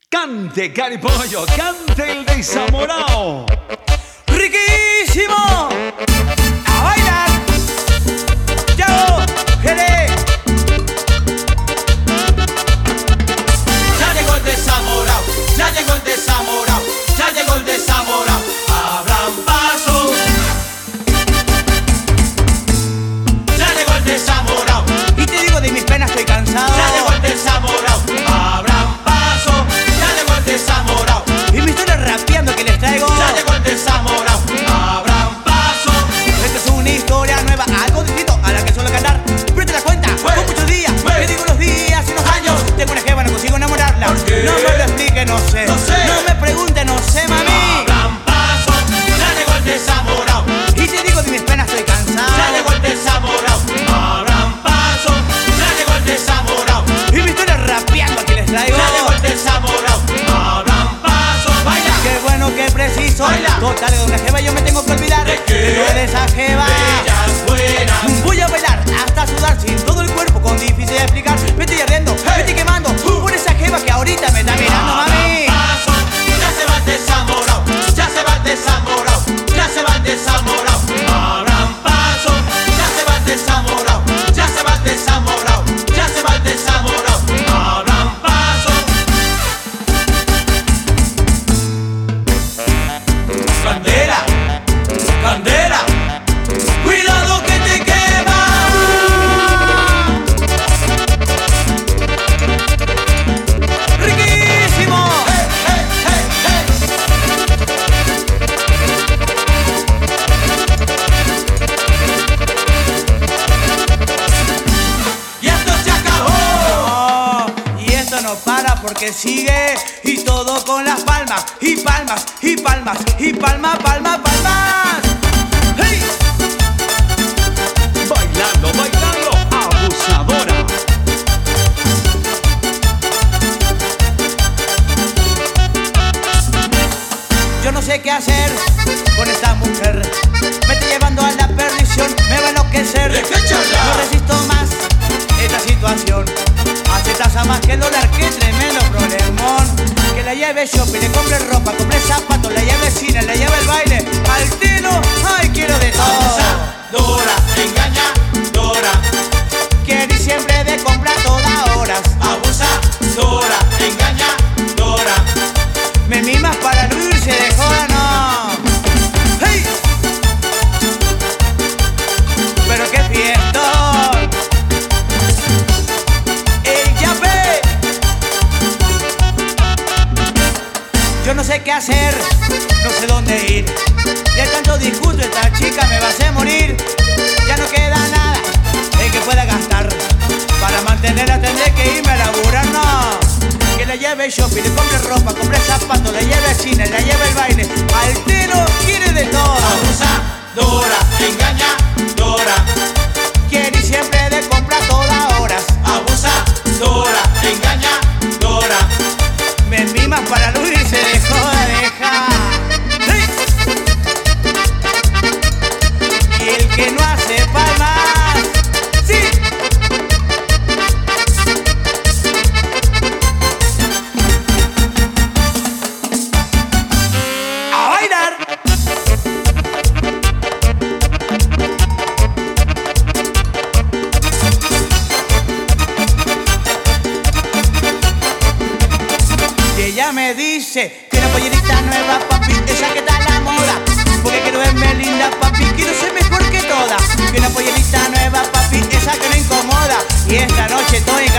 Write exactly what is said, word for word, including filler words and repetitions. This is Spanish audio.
Cante, caripollo, cante el desamorado. ¡Riquísimo! ¡A bailar! ¡Chao! ¡Jere! Ya llegó el desamorado, ya llegó el desamorado, ya llegó el desamorado. Abran paso. Ya llegó el desamorado. Y te digo, de mis penas estoy cansado. Ya llegó el desamorado. Abran paso. Ya llegó el desamorado. Y mi historia rapeando que les traigo. Ya llegó el desamorado. Abran paso. Esta es una historia nueva, algo distinto a la que suelo cantar. Pero te das cuenta, Fue. con muchos días, Fue. te digo los días y los años. Tengo una jeva, no consigo enamorarla. ¿Por qué? No me lo explique, no sé. No sé. No me pregunte, no sé, mami. Abran paso. Ya llegó el desamorado. Y te digo, de mis penas estoy cansado. Ya llegó el desamorado. Abran paso. Ya llegó el desamorado. Y mi historia rapeando que les traigo. Ya llegó el desamorado. Abran paso. Baila. Qué bueno, qué preciso. Baila. Total, de una jeva yo me tengo que olvidar. ¿De qué? De toda esa jeva. Bellas, buenas. Voy a bailar hasta sudar sin todo el cuerpo, con difícil de explicar. Me estoy ardiendo, me estoy quemando por esa jeva que ahorita me está mirando, mami. Abran paso. Ya se va el desamorado. Ya se va el desamorado. Ya se va el desamorado. Abran paso. Ya se va el desamorado. Ya se va el desamorado. Ya se va el desamorado. Abran paso. Candela, candela, cuidado que te quema. ¡Riquísimo! Hey, hey, hey, hey. Y esto se acabó. Oh, y esto no para porque sigue. Y todo con las palmas, y palmas, y palmas, y palma, palma, palmas. ¡Hey! Bailando, bailando, abusadora. Yo no sé qué hacer con esta mujer. Me está llevando a la perdición, me va a enloquecer. ¿De qué charla? No resisto más esta situación. Hace tasa más que el dólar, qué tremendo problemón. Que la lleve shopping, le compre ropa, compre zapatos, la lleve cine, la lleve el baile, al tiro, ay, quiero de todo. Abusadora, engañadora. Quiero ir siempre de compra a todas horas. Abusadora, engañadora. Me mimas para no irse de joda, no. ¡Hey! Pero qué fiestón. ¡El yape! Yo no sé qué hacer, no sé dónde ir. De tanto disgusto esta chica me va a hacer morir. Ya no queda nada en que pueda gastar. Para mantenerla tendré que irme a laburar, no. Que la lleve shopping, le compre ropa, compre zapatos, la lleve al cine, la lleve el baile. Al tiro quiere de todo. Abusadora, engañadora. Quiere ir siempre de compra a todas horas. Abusadora, engañadora. Me mimas para no irse de joda, deja. ¡Sí! Y el que no hace palmas, sí. ¡A bailar! Y ella me dice que una pollerita nueva, papi, esa que está a la moda. Porque quiero verme linda, papi, quiero ser mejor que todas. Que una pollerita nueva, papi, esa que no incomoda. Y esta noche estoy